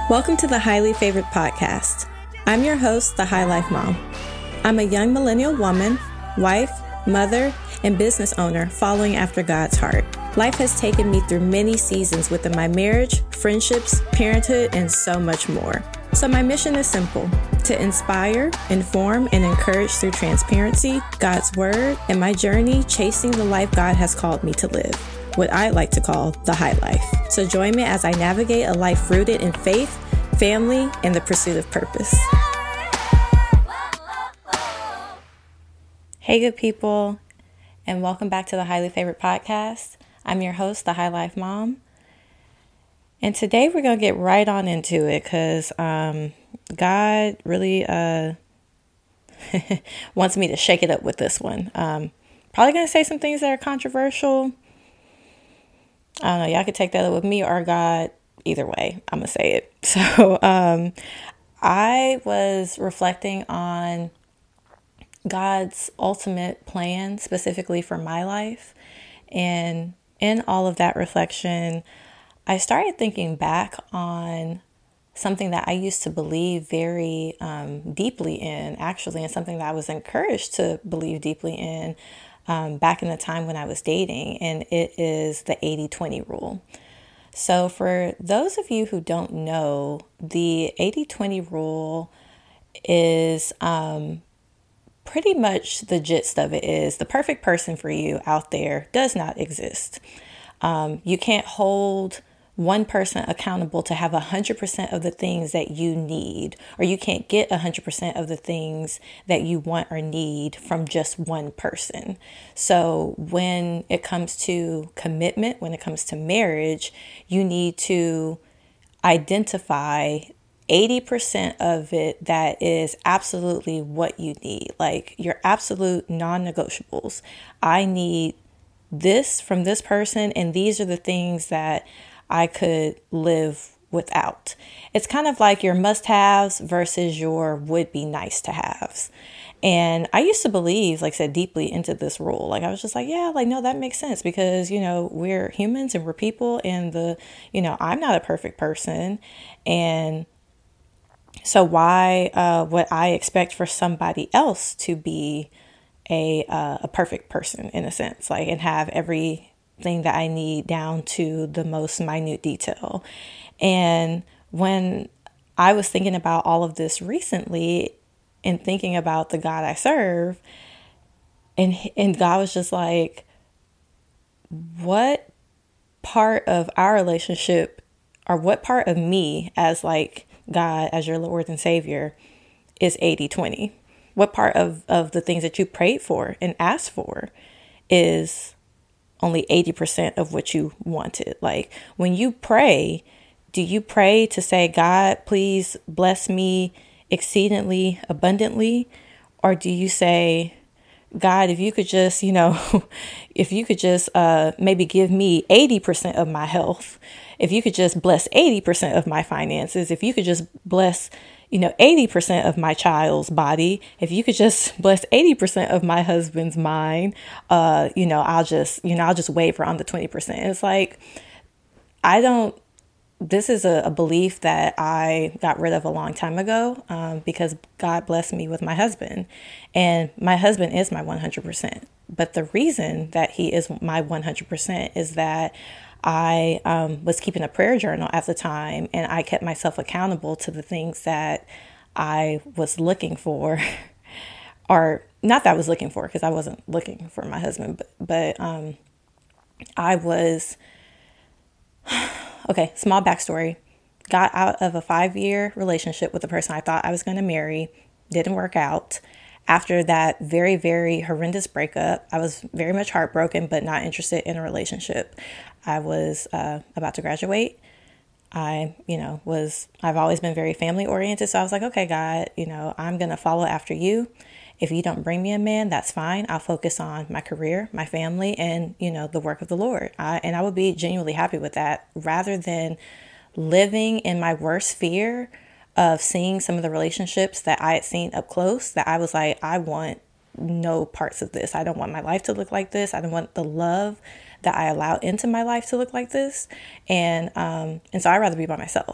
Welcome to the Highly Favored Podcast. I'm your host, the High Life Mom. I'm a young millennial woman, wife, mother, and business owner following after God's heart. Life has taken me through many seasons within my marriage, friendships, parenthood, and so much more. So my mission is simple: to inspire, inform, and encourage through transparency, God's word, and my journey chasing the life God has called me to live, what I like to call the high life. So join me as I navigate a life rooted in faith, family, and the pursuit of purpose. Hey, good people, and welcome back to the Highly Favored Podcast. I'm your host, the High Life Mom. And today we're going to get right on into it because God really wants me to shake it up with this one. Probably going to say some things that are controversial. I don't know. Y'all could take that up with me or God. Either way, I'm going to say it. So I was reflecting on God's ultimate plan specifically for my life. And in all of that reflection, I started thinking back on something that I used to believe very deeply in, actually, and something that I was encouraged to believe deeply in back in the time when I was dating, and it is the 80-20 rule. So for those of you who don't know, the 80-20 rule is pretty much the gist of it is the perfect person for you out there does not exist. You can't hold one person accountable to have 100% of the things that you need, or you can't get 100% of the things that you want or need from just one person. So when it comes to commitment, when it comes to marriage, you need to identify 80% of it that is absolutely what you need, like your absolute non-negotiables. I need this from this person, and these are the things that I could live without. It's kind of like your must-haves versus your would-be nice-to-haves. And I used to believe, like I said, deeply into this rule. Like I was just like, yeah, like, no, that makes sense because, you know, we're humans and we're people, and I'm not a perfect person. And so why would I expect for somebody else to be a perfect person in a sense, like, and have everything that I need down to the most minute detail? And when I was thinking about all of this recently and thinking about the God I serve, and God was just like, what part of our relationship, or what part of me as like God, as your Lord and Savior, is 80-20? What part of the things that you prayed for and asked for is only 80% of what you wanted? Like when you pray, do you pray to say, God, please bless me exceedingly abundantly? Or do you say, God, if you could just, if you could just maybe give me 80% of my health, if you could just bless 80% of my finances, if you could just bless 80% of my child's body, if you could just bless 80% of my husband's mind, I'll just waver on the 20%. It's like, this is a belief that I got rid of a long time ago because God blessed me with my husband, and my husband is my 100%. But the reason that he is my 100% is that I was keeping a prayer journal at the time, and I kept myself accountable to the things that I was looking for, or not that I was looking for, because I wasn't looking for my husband, but I was, okay, small backstory, got out of a 5-year relationship with a person I thought I was going to marry, didn't work out. After that very, very horrendous breakup, I was very much heartbroken, but not interested in a relationship. I was about to graduate. I've always been very family oriented. So I was like, okay, God, I'm going to follow after you. If you don't bring me a man, that's fine. I'll focus on my career, my family, and, the work of the Lord. I would be genuinely happy with that, rather than living in my worst fear of seeing some of the relationships that I had seen up close, that I was like, I want no parts of this. I don't want my life to look like this. I don't want the love that I allow into my life to look like this. And so I'd rather be by myself.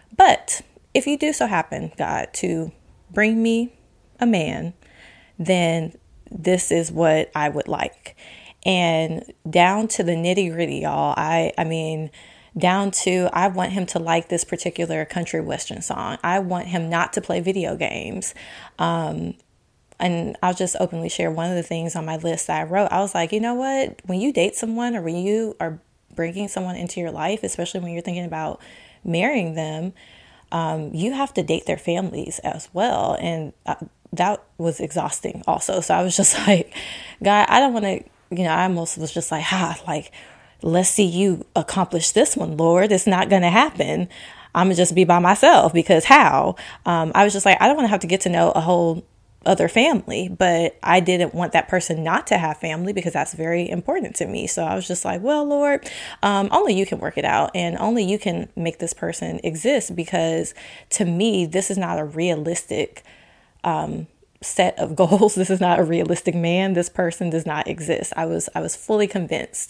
But if you do so happen, God, to bring me a man, then this is what I would like. And down to the nitty gritty, y'all. I mean, down to, I want him to like this particular country western song. I want him not to play video games. And I'll just openly share one of the things on my list that I wrote. I was like, you know what? When you date someone, or when you are bringing someone into your life, especially when you're thinking about marrying them, you have to date their families as well. And that was exhausting also. So I was just like, God, I don't want to, I almost was just like, let's see you accomplish this one, Lord. It's not going to happen. I'm going to just be by myself, because how? I was just like, I don't want to have to get to know a whole other family, but I didn't want that person not to have family, because that's very important to me. So I was just like, well, Lord, only you can work it out, and only you can make this person exist, because to me, this is not a realistic set of goals. This is not a realistic man. This person does not exist. I was fully convinced.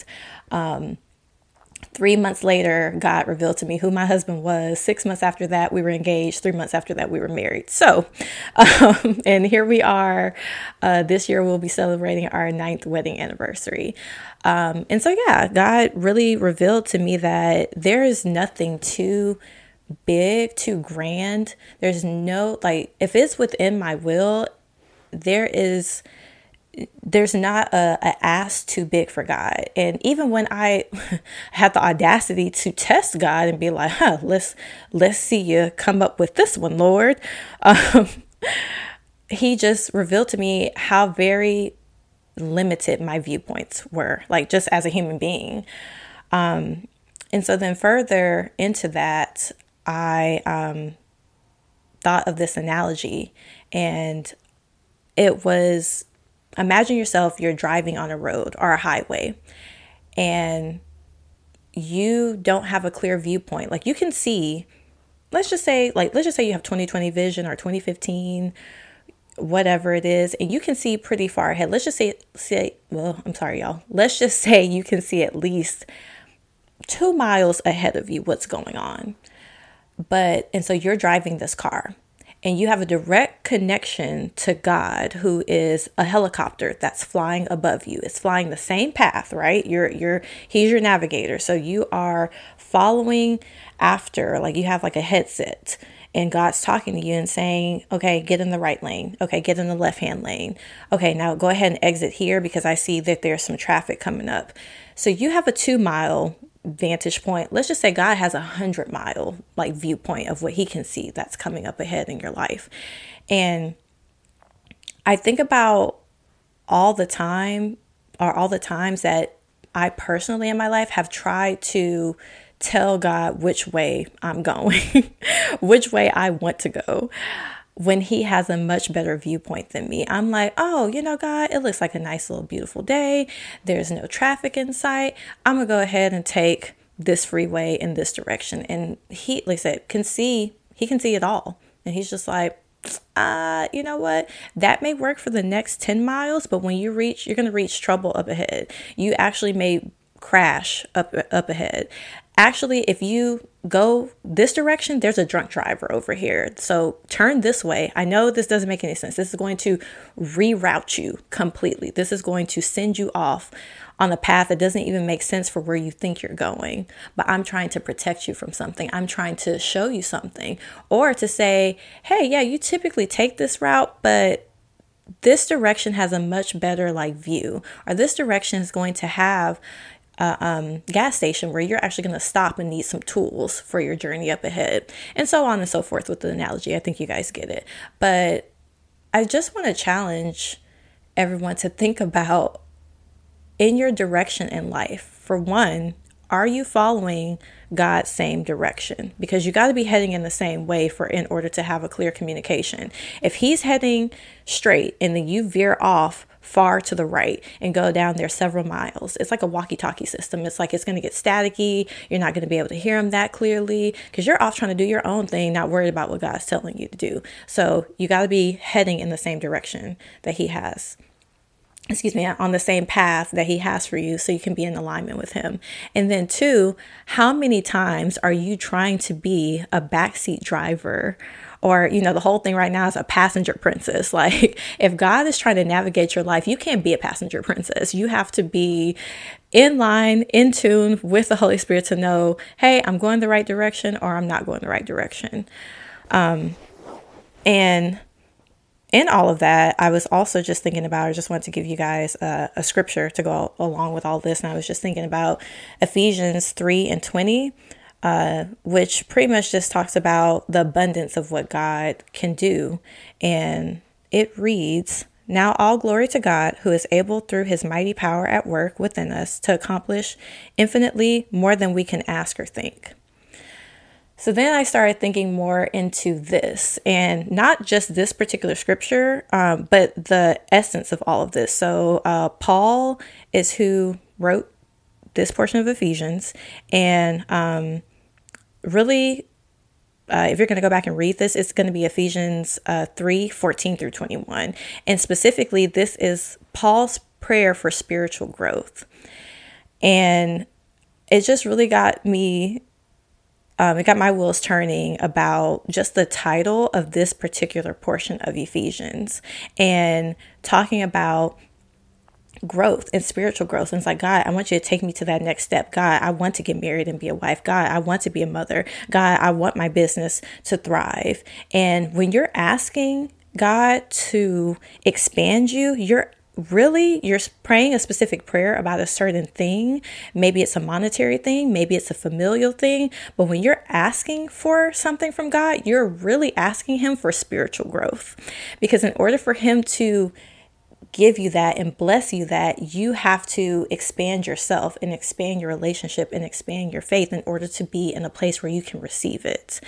3 months later, God revealed to me who my husband was. 6 months after that, we were engaged. 3 months after that, we were married. So, and here we are. This year, we'll be celebrating our 9th wedding anniversary. And so, yeah, God really revealed to me that there is nothing too big, too grand. There's no, if it's within my will, there's not a ask too big for God. And even when I had the audacity to test God and be like, let's see you come up with this one, Lord. He just revealed to me how very limited my viewpoints were, just as a human being. And so then further into that, I thought of this analogy, and it was, imagine yourself, you're driving on a road or a highway, and you don't have a clear viewpoint. You can see, let's just say you have 20/20 vision or 20/15, whatever it is, and you can see pretty far ahead. Let's just say, well, I'm sorry, y'all. Let's just say you can see at least 2 miles ahead of you what's going on. And so you're driving this car, and you have a direct connection to God, who is a helicopter that's flying above you. It's flying the same path, right? He's your navigator. So you are following after, you have a headset, and God's talking to you and saying, okay, get in the right lane. Okay, get in the left-hand lane. Okay, now go ahead and exit here, because I see that there's some traffic coming up. So you have a 2-mile vantage point. Let's just say God has 100-mile viewpoint of what he can see that's coming up ahead in your life. And I think about all the times that I personally in my life have tried to tell God which way I'm going, which way I want to go, when he has a much better viewpoint than me. I'm like, oh, God, it looks like a nice little beautiful day. There's no traffic in sight. I'm going to go ahead and take this freeway in this direction. And he, like I said, he can see it all. And he's just like, you know what? That may work for the next 10 miles, but when you're going to reach trouble up ahead. You actually may crash up ahead. Actually, if you go this direction, there's a drunk driver over here. So turn this way. I know this doesn't make any sense. This is going to reroute you completely. This is going to send you off on a path that doesn't even make sense for where you think you're going. But I'm trying to protect you from something. I'm trying to show you something, or to say, hey, yeah, you typically take this route, but this direction has a much better view, or this direction is going to have gas station where you're actually going to stop and need some tools for your journey up ahead, and so on and so forth with the analogy. I think you guys get it. But I just want to challenge everyone to think about, in your direction in life, for one, are you following God's same direction? Because you got to be heading in the same way in order to have a clear communication. If he's heading straight and then you veer off far to the right and go down there several miles, it's like a walkie-talkie system. It's it's going to get staticky. You're not going to be able to hear him that clearly, because you're off trying to do your own thing, not worried about what God's telling you to do. So you got to be heading in the same direction that he has. on the same path that he has for you so you can be in alignment with him. And then two, how many times are you trying to be a backseat driver? Or, the whole thing right now is a passenger princess. Like, if God is trying to navigate your life, you can't be a passenger princess. You have to be in line, in tune with the Holy Spirit to know, hey, I'm going the right direction or I'm not going the right direction. And in all of that, I was also just thinking about, I just wanted to give you guys a scripture to go along with all this. And I was just thinking about Ephesians 3:20, which pretty much just talks about the abundance of what God can do. And it reads, "Now all glory to God, who is able through his mighty power at work within us to accomplish infinitely more than we can ask or think." So then I started thinking more into this, and not just this particular scripture, but the essence of all of this. So Paul is who wrote this portion of Ephesians, and really, if you're going to go back and read this, it's going to be Ephesians 3:14 through 21. And specifically, this is Paul's prayer for spiritual growth. And it just really got me, it got my wheels turning about just the title of this particular portion of Ephesians and talking about growth and spiritual growth. And it's like, God, I want you to take me to that next step. God, I want to get married and be a wife. God, I want to be a mother. God, I want my business to thrive. And when you're asking God to expand you, you're praying a specific prayer about a certain thing. Maybe it's a monetary thing, maybe it's a familial thing. But when you're asking for something from God, you're really asking him for spiritual growth. Because in order for him to give you that and bless you that, you have to expand yourself and expand your relationship and expand your faith in order to be in a place where you can receive it.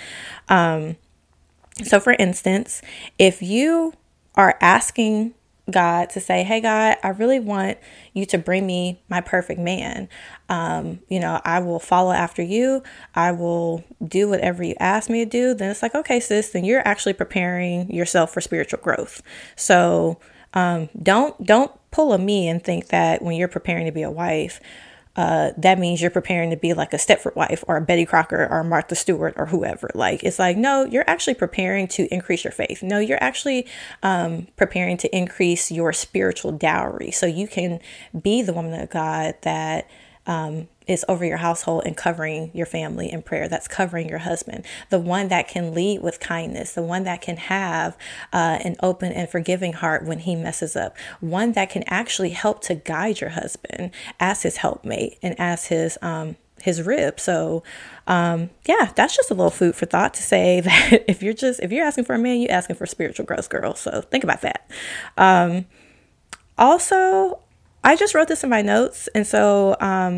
So for instance, if you are asking God to say, hey, God, I really want you to bring me my perfect man. I will follow after you. I will do whatever you ask me to do. Then it's like, okay, sis, then you're actually preparing yourself for spiritual growth. So don't pull a me and think that when you're preparing to be a wife, that means you're preparing to be like a Stepford wife or a Betty Crocker or Martha Stewart or whoever. Like, it's like, no, you're actually preparing to increase your faith. No, you're actually preparing to increase your spiritual dowry so you can be the woman of God that is over your household and covering your family in prayer, that's covering your husband, the one that can lead with kindness, the one that can have an open and forgiving heart when he messes up, one that can actually help to guide your husband as his helpmate and as his rib. So that's just a little food for thought to say that if you're asking for a man, you're asking for spiritual growth, girl. So think about that. Also, I just wrote this in my notes, and so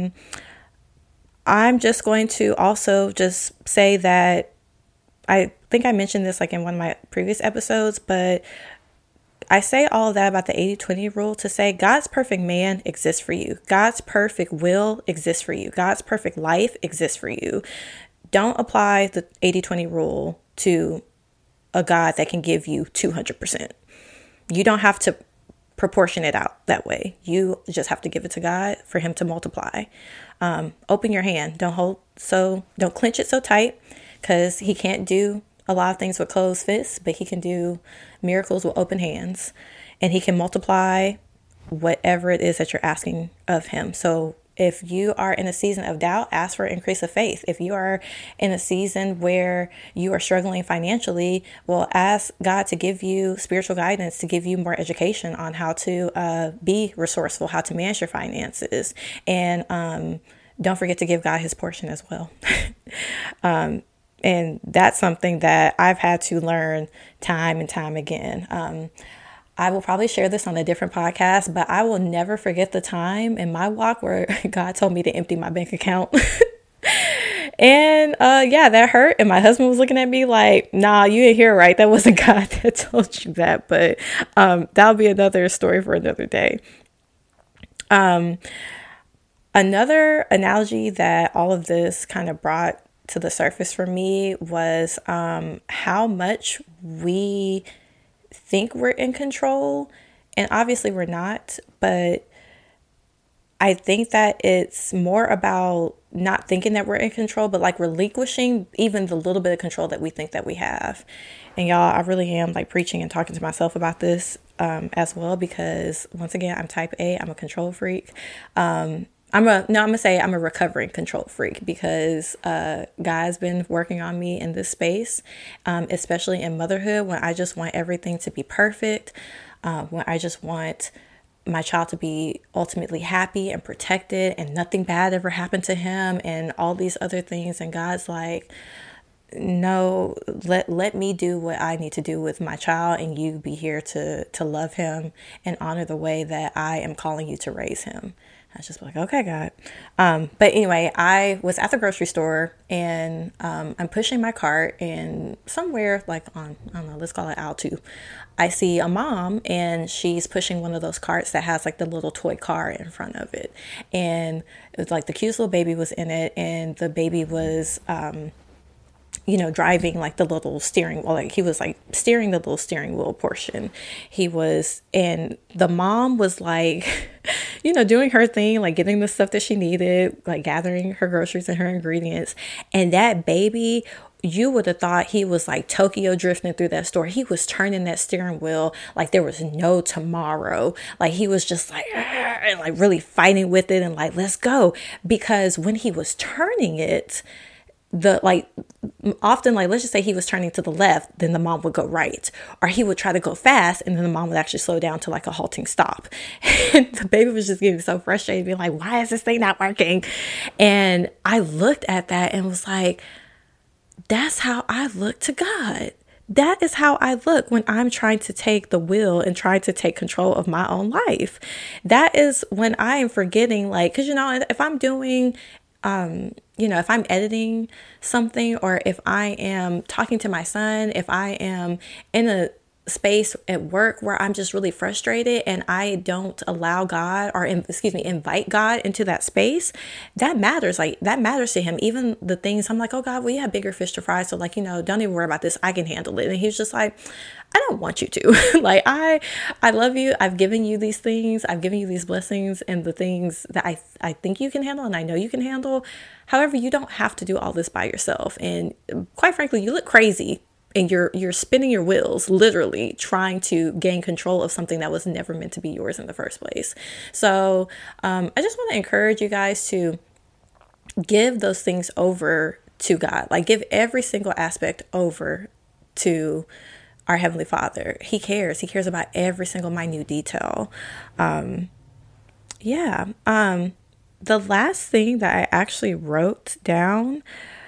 I'm just going to also just say that I think I mentioned this like in one of my previous episodes, but I say all of that about the 80-20 rule to say God's perfect man exists for you. God's perfect will exists for you. God's perfect life exists for you. Don't apply the 80-20 rule to a God that can give you 200%. You don't have to proportion it out that way. You just have to give it to God for him to multiply. Open your hand. Don't clench it so tight, because he can't do a lot of things with closed fists, but he can do miracles with open hands, and he can multiply whatever it is that you're asking of him. So if you are in a season of doubt, ask for an increase of faith. If you are in a season where you are struggling financially, well, ask God to give you spiritual guidance, to give you more education on how to be resourceful, how to manage your finances. And don't forget to give God his portion as well. And that's something that I've had to learn time and time again. I will probably share this on a different podcast, but I will never forget the time in my walk where God told me to empty my bank account. And that hurt. And my husband was looking at me like, nah, you didn't hear right. That wasn't God that told you that. But that'll be another story for another day. Another analogy that all of this kind of brought to the surface for me was how much we think we're in control And obviously we're not, but I think that it's more about not thinking that we're in control, but like relinquishing even the little bit of control that we think that we have. And y'all, I really am like preaching and talking to myself about this as well, because once again, I'm type A, I'm a control freak. I'm gonna say I'm a recovering control freak, because God's been working on me in this space, especially in motherhood, when I just want everything to be perfect, when I just want my child to be ultimately happy and protected and nothing bad ever happened to him and all these other things. And God's like, no, let me do what I need to do with my child, and you be here to love him and honor the way that I am calling you to raise him. I was just like, okay, God. But anyway, I was at the grocery store, and I'm pushing my cart, and somewhere like on, I don't know, let's call it aisle 2, I see a mom, and she's pushing one of those carts that has like the little toy car in front of it. And it was like the cutest little baby was in it, and the baby was driving like the little steering wheel, like he was like steering the little steering wheel portion. And the mom was like, doing her thing, like getting the stuff that she needed, like gathering her groceries and her ingredients. And that baby, you would have thought he was like Tokyo drifting through that store. He was turning that steering wheel like there was no tomorrow. Like he was just like, and like really fighting with it and like, let's go. Because when he was turning it, often, like, let's just say he was turning to the left, then the mom would go right, or he would try to go fast, and then the mom would actually slow down to like a halting stop. And the baby was just getting so frustrated, being like, why is this thing not working? And I looked at that and was like, that's how I look to God. That is how I look when I'm trying to take the wheel and trying to take control of my own life. That is when I am forgetting, like, because, if I'm doing if I'm editing something, or if I am talking to my son, if I am in a space at work where I'm just really frustrated and I don't allow God, or invite God into that space, that matters. Like that matters to him. Even the things I'm like, oh God, well, you have bigger fish to fry. So like, don't even worry about this. I can handle it. And he's just like, I don't want you to. Like, I love you. I've given you these things. I've given you these blessings and the things that I think you can handle and I know you can handle. However, you don't have to do all this by yourself. And quite frankly, you look crazy, and you're spinning your wheels, literally trying to gain control of something that was never meant to be yours in the first place. So I just want to encourage you guys to give those things over to God. Like, give every single aspect over to our Heavenly Father. He cares. He cares about every single minute detail. The last thing that I actually wrote down,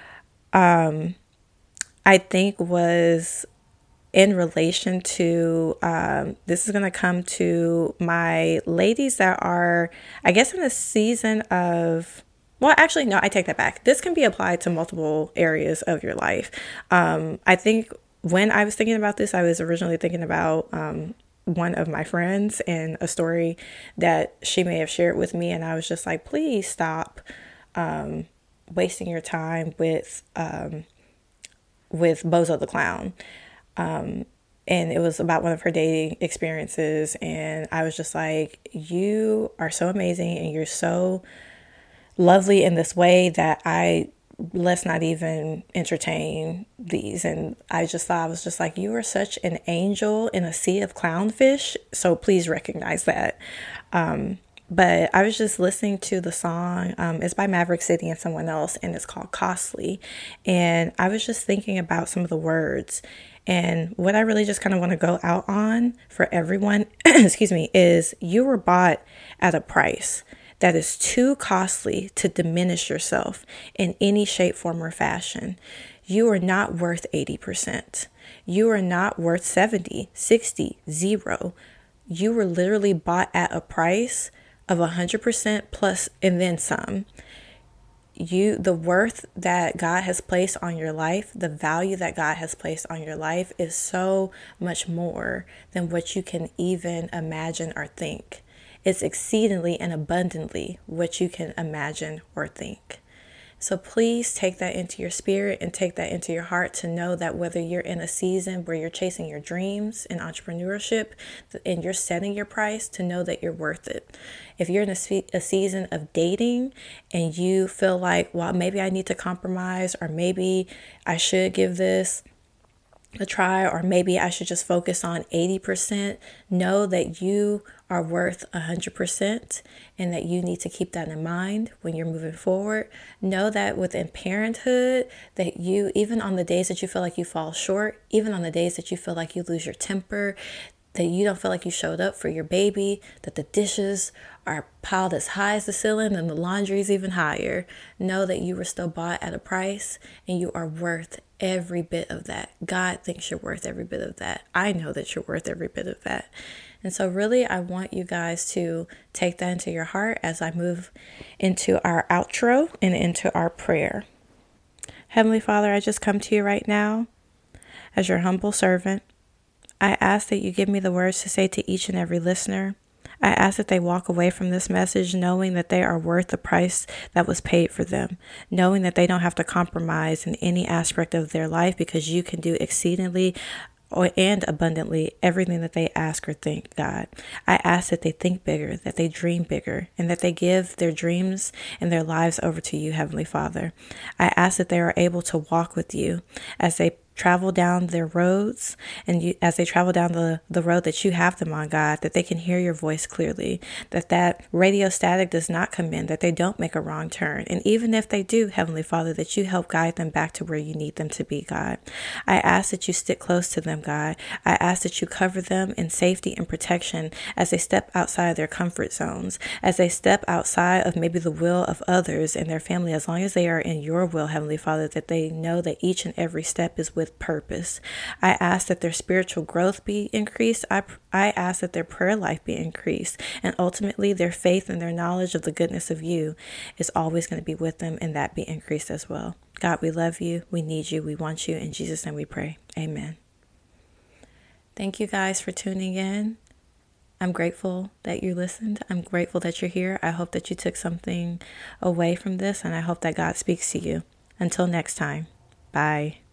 I think was in relation to, this is going to come to my ladies that are, I guess, in a season of, well, actually, no, I take that back. This can be applied to multiple areas of your life. I think when I was thinking about this, I was originally thinking about one of my friends and a story that she may have shared with me. And I was just like, please stop wasting your time with Bozo the Clown. And it was about one of her dating experiences. And I was just like, you are so amazing and you're so lovely in this way that let's not even entertain these. And I just thought, I was just like, you are such an angel in a sea of clownfish. So please recognize that. But I was just listening to the song. It's by Maverick City and someone else, and it's called Costly. And I was just thinking about some of the words. And what I really just kind of want to go out on for everyone, is you were bought at a price that is too costly to diminish yourself in any shape, form, or fashion. You are not worth 80%. You are not worth 70, 60, 0. You were literally bought at a price of 100% plus and then some. The worth that God has placed on your life, the value that God has placed on your life is so much more than what you can even imagine or think. It's exceedingly and abundantly what you can imagine or think. So please take that into your spirit and take that into your heart to know that whether you're in a season where you're chasing your dreams in entrepreneurship and you're setting your price, to know that you're worth it. If you're in a season of dating and you feel like, well, maybe I need to compromise, or maybe I should give this a try, or maybe I should just focus on 80%, know that you are worth 100% and that you need to keep that in mind when you're moving forward. Know that within parenthood, that you, even on the days that you feel like you fall short, even on the days that you feel like you lose your temper, that you don't feel like you showed up for your baby, that the dishes are piled as high as the ceiling and the laundry is even higher. Know that you were still bought at a price and you are worth every bit of that. God thinks you're worth every bit of that. I know that you're worth every bit of that. And so really, I want you guys to take that into your heart as I move into our outro and into our prayer. Heavenly Father, I just come to you right now as your humble servant. I ask that you give me the words to say to each and every listener. I ask that they walk away from this message knowing that they are worth the price that was paid for them, knowing that they don't have to compromise in any aspect of their life because you can do exceedingly and abundantly everything that they ask or think, God. I ask that they think bigger, that they dream bigger, and that they give their dreams and their lives over to you, Heavenly Father. I ask that they are able to walk with you as they travel down their roads, and as they travel down the road that you have them on, God, that they can hear your voice clearly, that radio static does not come in, that they don't make a wrong turn. And even if they do, Heavenly Father, that you help guide them back to where you need them to be, God. I ask that you stick close to them, God. I ask that you cover them in safety and protection as they step outside their comfort zones, as they step outside of maybe the will of others and their family, as long as they are in your will, Heavenly Father, that they know that each and every step is with purpose. I ask that their spiritual growth be increased. I ask that their prayer life be increased. And ultimately, their faith and their knowledge of the goodness of you is always going to be with them, and that be increased as well. God, we love you. We need you. We want you. In Jesus' name we pray. Amen. Thank you guys for tuning in. I'm grateful that you listened. I'm grateful that you're here. I hope that you took something away from this, and I hope that God speaks to you. Until next time, bye.